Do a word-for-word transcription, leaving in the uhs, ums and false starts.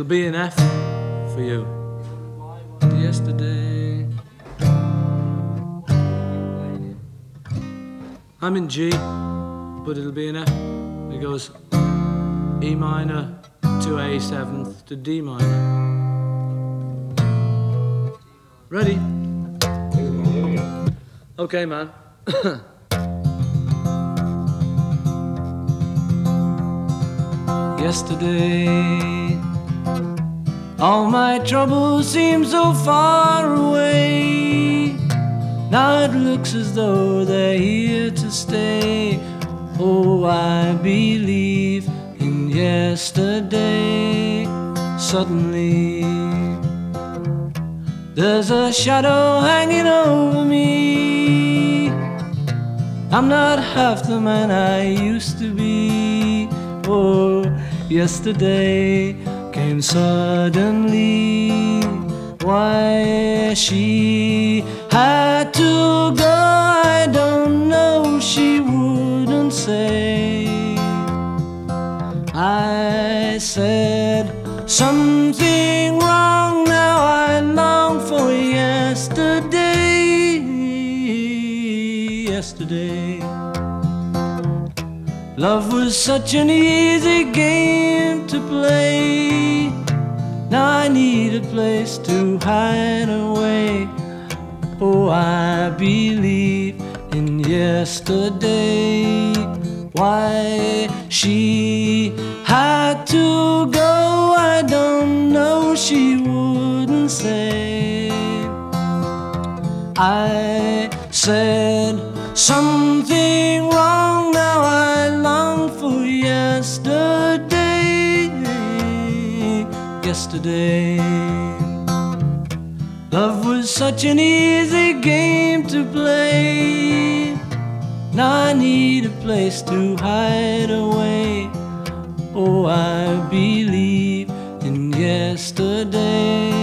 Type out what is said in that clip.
It'll be an F for you. Yesterday. I'm in G, but it'll be an F. It goes E minor to A seventh to D minor. Ready? Okay, man. Yesterday, all my troubles seem so far away. Now it looks as though they're here to stay. Oh, I believe in yesterday. Suddenly, there's a shadow hanging over me. I'm not half the man I used to be. Oh, yesterday came suddenly. Why she had to go, I don't know, she wouldn't say. I said something wrong, now I long for yesterday. Yesterday, love was such an easy game to play. Now I need a place to hide away. Oh, I believe in yesterday. Why she had to go, I don't know, she wouldn't say. I said something wrong, now I long for yesterday. Yesterday, love was such an easy game to play. Now I need a place to hide away. Oh, I believe in yesterday.